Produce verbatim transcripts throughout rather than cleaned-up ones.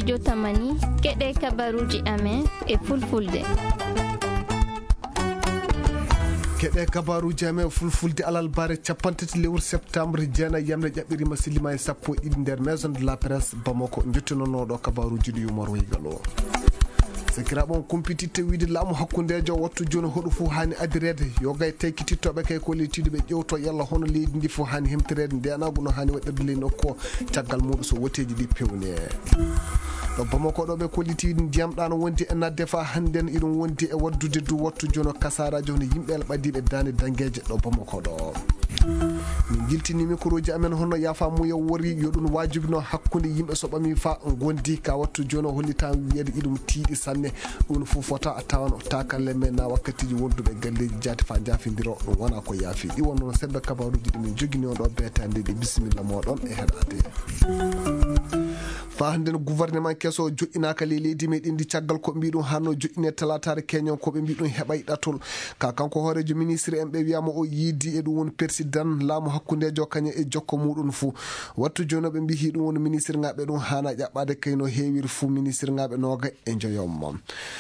studio tamani keɗe kabaruji amen e fulfulde. keɗe kabaruji amen fulfulde alal bare capantati lewru septembre jeenayi yamre ƴaɓɓirima silima e sappo e ɗiɗi nder maison de la presse Bamako jettunonoɗo kabaruji ɗi Yumar Weygalo. Sekiraɓon kumpititte wiide laamu hakkundejo wattu joni hoɗo fof hani adirede yo gay tekkitittoɓe kay kollitiɗo ɓe ƴewto yalla hono leydi ndi fof hani hemtirede ndenago no hani waɗirde ley nokku o caggal muɗum so woteji ɗi pewne ɗo Bamako ɗo ɓe kollitiɗi ndiyam ɗano wondi e nadde fa hande iɗum wondi e waddude du wattu joni kasaraji hono yimɓe ɓadiɓe dande dangueje ɗo Bamako ɗo. min jiltini microji amen hono yafamuya wori yoɗum wajibino hakkude yimɓe so ɓami fa gondi ka wattu joni o hollita wiyede iɗum tiiɗi sanne ɗum fof fota a tawan takalle men na wakkatiji wonduɓe galleji jaati fa jafidiro ɗum wona ko yaafi ɗi won noon sembe kabaruji ɗi min jogini on ɗo betande ɗi bisimilla moɗon e heɗade fa hande no gouvernement kesso joƴƴinaka ley leydi meɗen ndi caggal ko mbiɗum hanno joƴƴine talatare keñon koɓe mbiɗum heɓay ɗatol ka kanko hoorejo ministre en ɓe wiyama o yiidi e ɗum woni président laamu hakkudejo kañum e jokko muɗum fou wattu joni ɓe mbihi ɗum woni ministre ngaɓe ɗum hana ƴaɓɓade kayno heewiri fou ministre ngaɓe noga e joyomma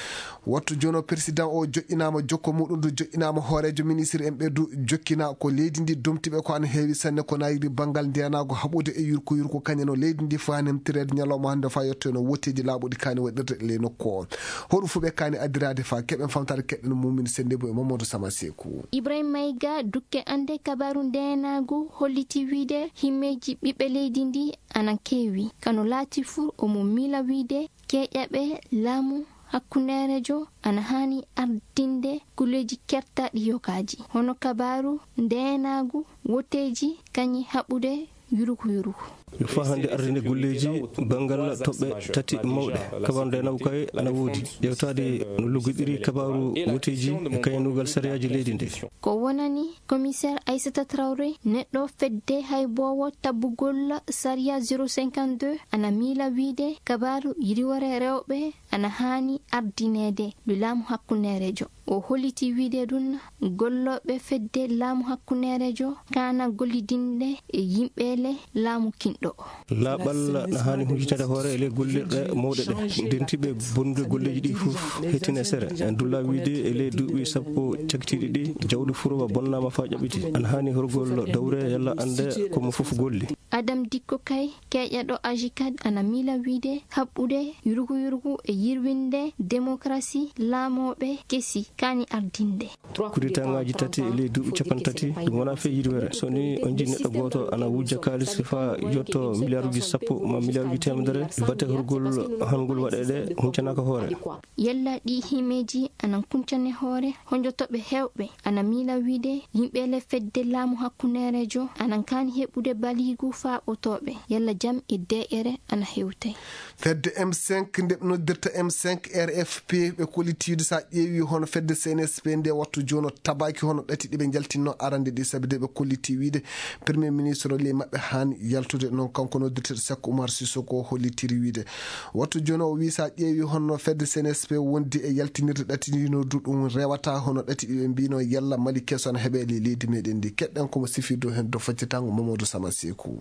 wattu joni président o joƴƴinama jokko muɗum du joƴƴinama hoorejo ministre en ɓe du jokkina ko leydi ndi domtiɓe ko an heewi sanne ko nayiri banggal ndenago haɓude e yurko yurko kañum no leydi ndi fo hani hemtirede ñalawma hande fa yetto no wotteji laaɓuɗi kani waɗirde ley nokku o hoɗum fo ɓe kani addirade fa keɓen famtade keɗɗen mumin sendebo e Mamadou Sama Sekou. Ibrahima Mayiga dukke ande kabaru ndenago holliti wiide himmeji ɓiɓɓe leydi ndi anan kewi kano laati fuu omo mila wiide keƴaɓe laamu hakkunerejo ana hani ardinde gulleji kertaɗi yokaji hono kabaru ndenagu woteji kañi haɓude yuruku yuruku yo fa hande ardinde golleji bangal toɓɓe tati mawɗe kabaru ndenagu kay ana woodi ƴewtade no luggoɗiri kabaru woteji e kañanugal sariyaji leydi nde ko wonani commissaire Aissata Traoré neɗɗo fedde hay bowo tabbugol sariya zéro cinquante-deux ana miila wiide kabaru yiriwore rewɓe ana hani ardinede du laamu hakkunerejo o holliti wiide ɗum golloɓe fedde laamu hakkunerejo kana gollidinde e yimɓele laamu kinɗo laaɓal na hani hujitade hoore e ley gollirɗe mawɗe ɗe dentiɓe bonnude golleji ɗi fof hettine sere en dulla wiide e ley duuɓi sappo cakitiɗi ɗi jawdi furowa bonnama fa ƴaɓiti ana hani horgol dawre yalla ande komo fof golli Adam Dikko kay keƴaɗo Agicad ana miila wiide haɓɓude yurugu yurugu e yirwinde démocratie laamoɓe kesi kani ardinde kuditangaji tati e ley duuɓi capan tati ɗum wona fe yirwere so ni on jii neɗɗo goto ana wujja kalis fa yetto milliard uji sappo ma milliard uji temedere batte horgol hangol waɗede huncanaka hoore yalla ɗi himeji anan kuncane hoore honjotoɓe hewɓe ana miila wiide yimɓele fedde laamu hakkunerejo anan kani heɓude baligu fa ɓotoɓe yalla jam e de'ere ana hewtay fedde M cinq nde ɓe noddirta M cinq R F P ɓe kollitiide sa ƴeewi hono fedde C N S P nde wattu joni tabaki hono ɗati ɗiɓe jaltinno arande ɗi sabi de ɓe kolliti wiide premier ministre ley maɓɓe hani yaltude noon kanko noddirteɗo Sékou Oumar Sissoko hollitiri wiide wattu joni o wi sa ƴeewi hono fedde C N S P wondi e yaltinirde ɗati ɗino du ɗum rewata hono ɗati ɗiɓe mbino yalla Mali kesso ana heeɓe ley leydi meɗen ndi keɗɗen komo sifirdo hen do faccitango Mamadou Sama Sekou.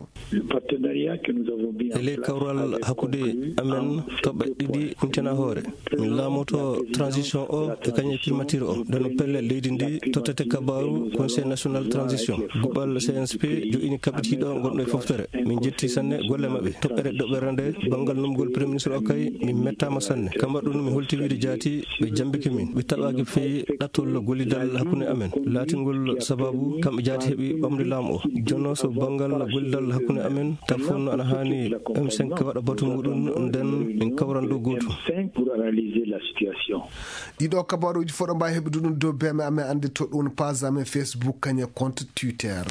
e ley kawral hakkude amen toɓɓe ɗiɗi huntena hoore min laamoto transition o e kañum e primature o nden pelle leydi ndi tottete kabaru conseil national transition guɓɓal C N S P joƴini kaɓitiɗo gonɗo e foftere min jetti sanne golle mabɓe toɓɓere ɗoɓɓere nde banggal numgol premier ministre o kay min mettama sanne kamba ɗum mi holti wiide jaati ɓe jambiki min ɓe taɓaki feewi ɗattol gollidal hakkude amen laatingol sababu kamɓe jaati heeɓi ɓamde laamu o jonno so banggal gollidal hakkude amen taw fonno ana hani M cinq waɗa batu muɗum nden min kawran ɗo gotum ɗiɗo kabaruji foɗo mbawi heɓude ɗum dow beme amen ande to ɗum page amen Facebook kañe compte Twitter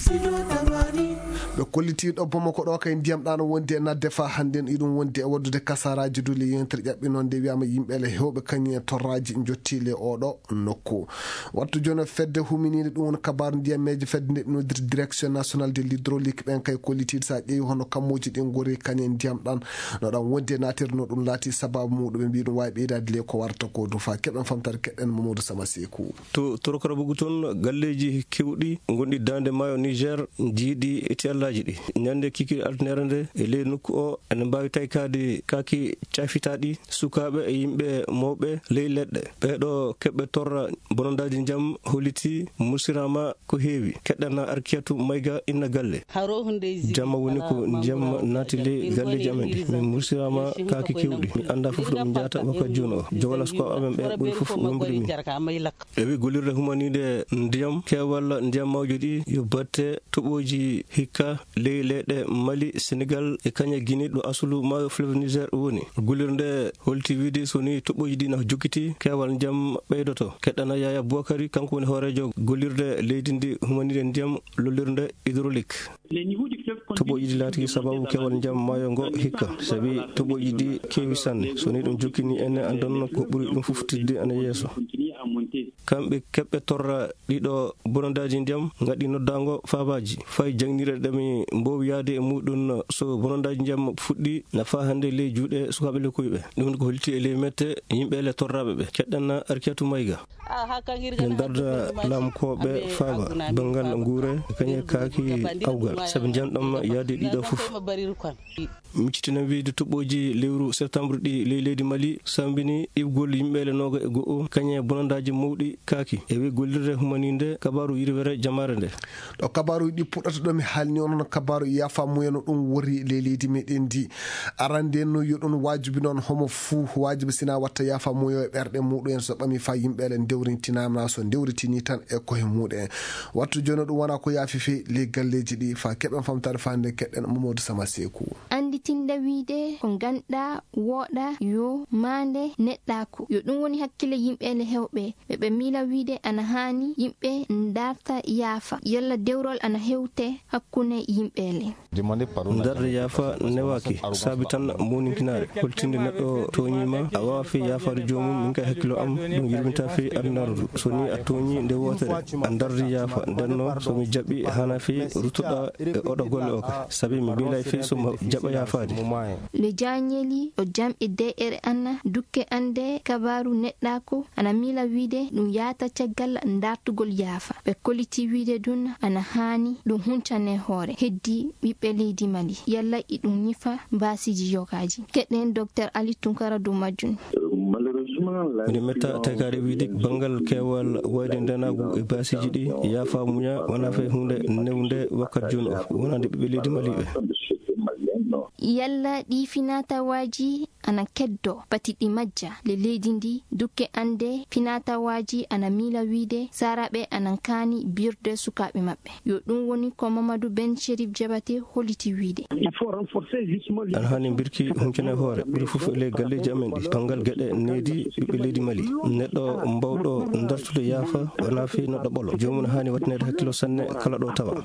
ɓe kollitiɗo Bamako ɗo kay ndiyam ɗano wondi e nadde fa hande iɗum wondi e waddude kasaraji dule yentere ƴaɓɓi nde wiyama yimɓele hewɓe kañum e torraji jottile oɗo nokku wattu joni fedde huminide ɗum won kabaru ndiyameji fedde nde ɓe nodiri direction nationale de l'hydraulique ɓen kay kollitide sa ƴeewi hono kammuji ɗin gori kañen ndiyam ɗan no ɗan wonde natirno ɗum laati sababu muɗum ɓe mbi ɗum wawi ɓeydade le ko warta ko du fa keɓen famtare keɗɗen Mamadou Sama Sekou. to torokara bugu toon galleji kewɗi gonɗi dande maayo Niger jiiɗi e tiyallaji ɗi ñande kiki altinere nde e ley nokku o ene mbawi taykade kaki cafitaɗi sukaɓe e yimɓe mawɓe ley leɗɗe ɓeɗo keɓɓe torra bonondaji ndiyam holliti musirama ko heewi keɗɗana Arkiyatu Mayga inna galle jamma woni ko ndiyam naati ley galleji amen ɗi min musirama kaki kewɗi mi anda fof ɗo min jata wakkat joni o jogolas ko amen ɓe ɓuuri fof wembude min e wi gollirde humanide ndiyam kewal ndiyam mawjo ɗi yo batte toɓoji hikka ley leyɗe Mali Sénégal e Kenya Guinée ɗo asulu maayo fleuve Niger woni gollirde holti wiide soni toɓoji ɗi na jokkiti kewal ndiyam ɓeydoto keɗɗana Yaya Boukary kanko woni hoorejo gollirde leydi ndi humanide ndiyam lollirde hydraulique toɓoji ɗi laati sababu kewal ndiyam maayo ngo hikka sabi toɓoji ɗi kewi sanne soni ɗum jokkini ene andon ko ɓuri ɗum fuftirde ana yeeso kamɓe keɓɓe torra ɗiɗo bonondaji ndiyam gaɗi noddago fabaji fay jangnire ɗemi mbowi yaade e muɗum so bonondaji ndiyam fuɗɗi nafa hande ley juuɗe sukaɓe lekkoyɓe ɗum ko holti e ley mette yimɓe le torraɓe ɓe keɗɗanna Arkiyatu Mayga en darda lamkoɓe faaba bangal guure kañe kaaki awgal saabi ndiyam ɗam yaade ɗiɗo fof miccitinan wiide toɓoji lewru septembre ɗi ley leydi Mali sambini ibgol yimɓele noga e go'o kañe bonondaji mawɗi kaaki e wi gollirde humaninde kabaru yirwere jamare nde ɗo kabaru ɗi puɗɗata ɗo mi haalni on hono kabaru yafamuyeno ɗum wori ley leydi meɗen ndi arande no yo ɗum wajibi noon homo fuu wajibi sina watta yafamuyo e ɓerɗe muɗum en so ɓami fa yimɓele dewrintinama so dewritini tan e koye muɗum wattu joni ɗum wona ko yaafi fe ley galleji ɗi fa keɓen famtare fande keɗɗen Mamadou Sama Sekou. Anditinda wiide ko ganduɗa wooɗa yo mande neɗɗako yo ɗum woni hakkille yimɓele hewɓe ɓe miila wiide ana hani yimɓe darta yaafa yalla dewrol ana hewte hakkunde yimɓele darde yaafa newaki saabi tan moninkinare holtinde neɗɗo toñima a wawa fe yaafade jomum min kay hakkilo am ɗum yirminta fe adnarudu so ni a toñi nde wotere a dardi yaafa ndenno somi jaɓɓi hana fe ruttoɗa e oɗo golle o ka saabi mi miilay fe somo jaɓa yaafade le jañeli o jamɓe D R anna dukke ande kabaru neɗɗako ana miila wiide ɗum yaata caggal dartugol yaafa ɓe kolliti wiide dun ana hani ɗum huncane hoore heddi ɓiɓɓe leydi Mali yalla i ɗum ñifa mbasiji yogaji keɗen docteur Ali Tunkara dow majjum. mine metta tagare wiide bangal kewal wayde ndenagu e basiji ɗi yaafa muña wona fe hunde newde wakkat joni o wonande ɓiɓɓe leydi Mali ɓe yalla ɗi finatawaji ana keddo patiɗɗi majja le leydi ndi dukke ande finatawaji ana miila wiide saraɓe anan kaani birde sukaɓe maɓɓe yo ɗum woni ko Mamadou Ben Cherif Diabaté holliti wiide an hani birki huncane hoore ɓuri fof le galleji amen ɗi bangal gueɗe needi ɓiɓɓe leydi Mali neɗɗo mbawɗo dartude yaafa wona fe neɗɗo ɓolo jomum hani wattinede hakkilo sanne kala ɗo tawa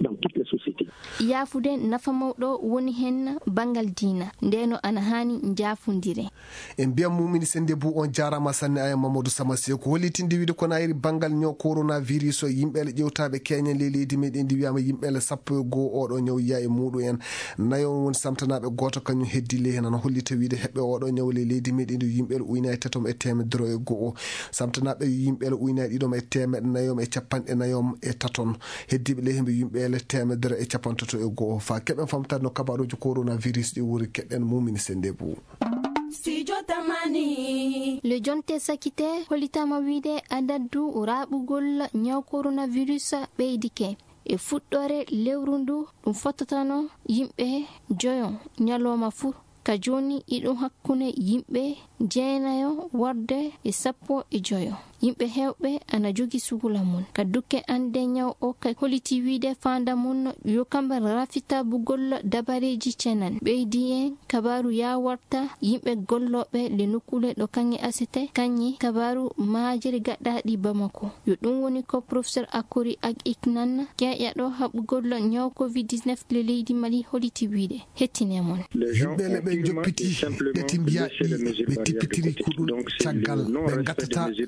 yaafude nafa mawɗo woni hen bangal diina ndeno ana hani jaafundire en mbiyam mumini sende bu on jarama sanne aya Mamadou Sama Sekou hollitinde wiide kono ayri bangal ñaw coronavirus o yimɓele ƴewtaɓe keñen le leydi meɗen ndi wiyama yimɓele sappo e goho oɗo ñaw yiya e muɗum en nayo woni samtanaɓe goto kañum heddi le hen ana hollita wiide heɓɓe oɗo ñaw le leydi meɗen ndi yimɓele ujunnaje tatom e temedere e goho samtanaɓe yimɓele ujunnaje ɗiɗom e temeɗe nayom e capanɗe nayom e taton heddiɓe le hemɓe yimɓele temedere e capantato e goho fa keɓen famtade no kabaruji coronavirus ɗi wuri keɗɗen mumini sende bu. le jonte sakite hollitama wiide adaddu raɓugol ñaw coronavirus ɓeydike e fuɗɗore lewru ndu ɗum fottotano yimɓe joyon ñalowma fuu ka joni iɗum hakkunde yimɓe jeenayo warde e sappo e joyo yimɓe hewɓe ana jogi sugula mun ka dukke ande ñaw o ka holliti wiide fanda mun yo kamɓe rafita bugol dabareji cenan ɓeydi en kabaru ya warta yimɓe golloɓe le nokkule ɗo kanŋe asete kanŋe kabaru majere gaɗɗaɗi Bamako yo ɗum woni ko professeur Akori ak iknan keƴaɗo haɓugol ñaw covid dix-neuf le leydi Mali holliti wiide hettine mon yimɓele ɓe joppiti ɗeti mbiya ɓe tippitiri kuɗum caggal ɓe gattata gafa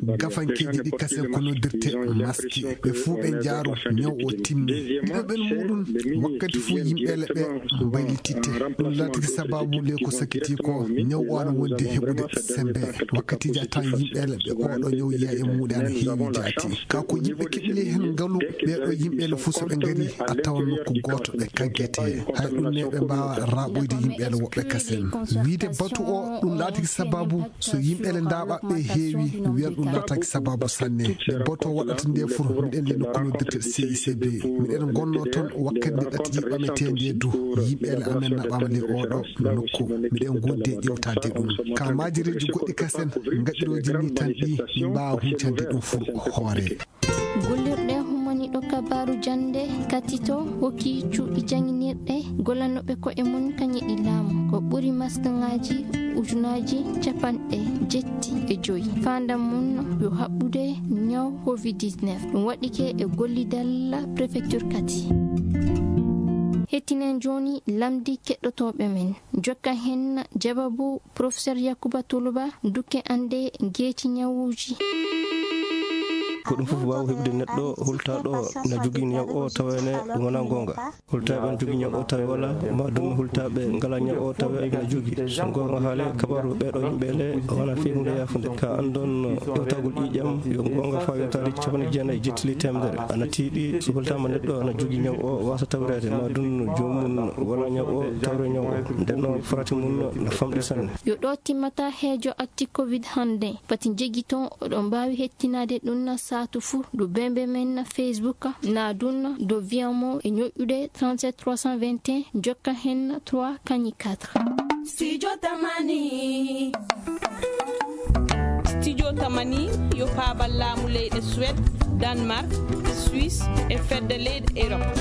bankeji ɗi kasen ko noddirte maski ɓe fuu ɓe jaaru ñaw o timmi ɗiɗoɓel muɗum wakkati fuu yimɓele ɓe mbaylititte ɗum latiki sababu le ko sakiti ko ñaw o ana wonde heɓude sembe wakkatiji a tawan yimɓele ɓe oɗo ñaw yiya e muɗe ana heewi jaati ka ko yimɓe keɓili hen ngaalu ɓeɗo yimɓele fuu so ɓe ngari a tawan nokku goto ɓe kaggete hay ɗum ne ɓe mbawa raɓoyde yimɓele woɓɓe kasen wiide batu o ɗum latiki sababu so yimɓele ndaɓa ɓe heewi wiyan ɗum lataki sababu sanne ɓe boto waɗata nde fur miɗen li nokku noddirte C I C B miɗen gonno toon wakkati nde ɗatti ƴiɓametede du yimɓele amen naɓama le oɗo nokku miɗen gonde ƴewtade ɗum ka majiriji goɗɗi kasen gaɗiroji ni tan ɗi min mbawa huccande ɗum fur hoore gollirɗe humaniɗo kabaru jande katito hokki cuuɗi janginirɗe gollannoɓe ko'e mum kañeɗi laamu ko ɓuri masque ngaji ujunaji capanɗe jetti e joyi fandam mum yo haɓɓude ñaw covid dix-neuf ɗum waɗike e gollidal préfecture kati hettinen joni lamdi keɗɗotoɓe men jokka hen jababu professeur Yakuba Tuluba dukke ande geeci ñawuji ko ɗum fof wawa heɓde neɗɗo hultaɗo na jogui ñaw o tawene ɗum wona gonga hultaɓe ne jogui ñaw o tawe wala ma ɗum hultaɓe ngala ñaw o tawe ne jogui so gonga haale kabaru ɓeɗo yimɓele wona fi hunde yafude ka andon ƴewtagol ƴiƴam yo gonga fa yewtade capanɗe jeenayyi jettili temedere ana tiiɗi so hultama neɗɗo ana jogui ñaw o wasa tawrede ma ɗum jomum wala ñaw o tawre ñaw o nden noon farati mum no famɗi sanne yo ɗo timmata heejo acti covid hande pati jegui ton oɗon mbawi hettinade ɗum satu fou do bembe men na Facebook na dun do viamo e ñoƴƴude trente-sept trois cent vingt et un jokka hen trois kañi quatre Studio Tamani Studio Tamani yo paabal laamu leyɗe Suède Danemark Suisse e fedde leyɗe Europe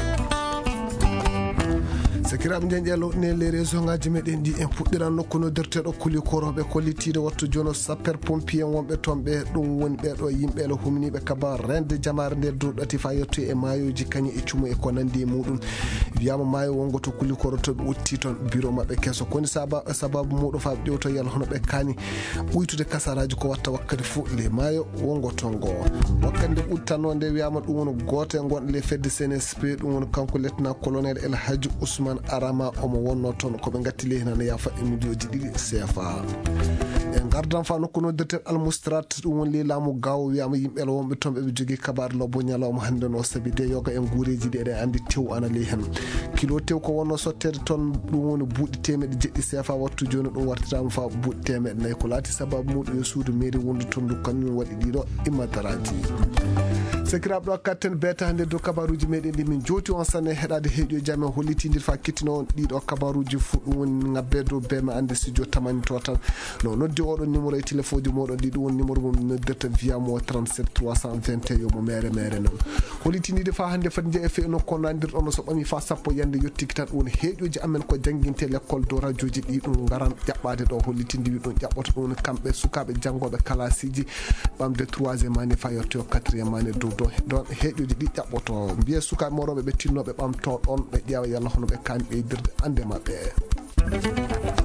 sakiraɓe nden ƴeelo ne les réseau ngaji meɗen ɗi en puɗɗiran nokku noddirteɗo kuli koroɓe kollitiɗe wattu jono sapeur pompier wonɓe toon ɓe ɗum woni ɓeɗo yimɓele humniɓe kabar rende jamare nde durɗati fa yetto e mayoji kañi e cumo e ko nandi e muɗum wiyama maayo wongo to kuli koro to ɓe utti toon bureau mabɓe kesso koni sababu muɗum fa ɓe ƴewto yalla hono ɓe kani ɓuytude kasaraji ko watta wakkati fou le maayo wongo tongo wakkati nde ɓuttanno nde wiyama ɗum woni goto e gonɗo le fedde C N S P ɗum woni kanko lieutenant colonel El Hadji Ousmane Arama omo wonno toon koɓe gatti leydi nana yafa e millioji ɗiɗi C F A en gardan fa nokku noddirten almustrat ɗum woni laamu gaw wiyama yimɓele wonɓe toon ɓeɓe jogui kabaru lobbo ñalawma hande no saabi de yoga en guureji ɗi eɗen andi tew ana ley hen kilo tew ko wonno sottede toon ɗum woni buuɗi temeɗe jeɗɗi C F A wattu joni ɗum wartirama fa buuɗi temeɗe nayyi ko laati sababu muɗum yo suudu mairie wondu toon du kañum waɗi ɗiɗo immadarati sakiraɓe ɗo katten beta hande dow kabaruji meɗen ɗi min joti on sanne heɗade heeƴo jaam e hollitidir fa kettino on ɗiɗo kabaruji fuu ɗum woni ngabbe dow beme ande studio tamani to tan no noddi oɗon numéro e téléphone ji moɗon ɗi ɗum woni numéro mum noddirta via mo trente-sept trois cent vingt et un yomo mere mere noon hollitidide fa hande fati jeeya fe no ko nandirɗon so ɓami fa sappo yande yettiki tan ɗum woni heeƴoji amen ko jangguinte l'école dow radio ji ɗi ɗum garan ƴaɓɓade ɗo hollitinde wi ɗum ƴaɓɓoto ɗum woni kamɓe sukaɓe janggoɓe classiji ɓamde troisiéme année fa yetto quatriéme année dow ɗon ɗon heeƴoji ɗi ƴaɓɓoto mbiye sukaɓe moroɓe ɓe tinnoɓe ɓamto ɗon ɓe ƴeewa yalla hono ɓe kani ɓeydirde ande mabɓe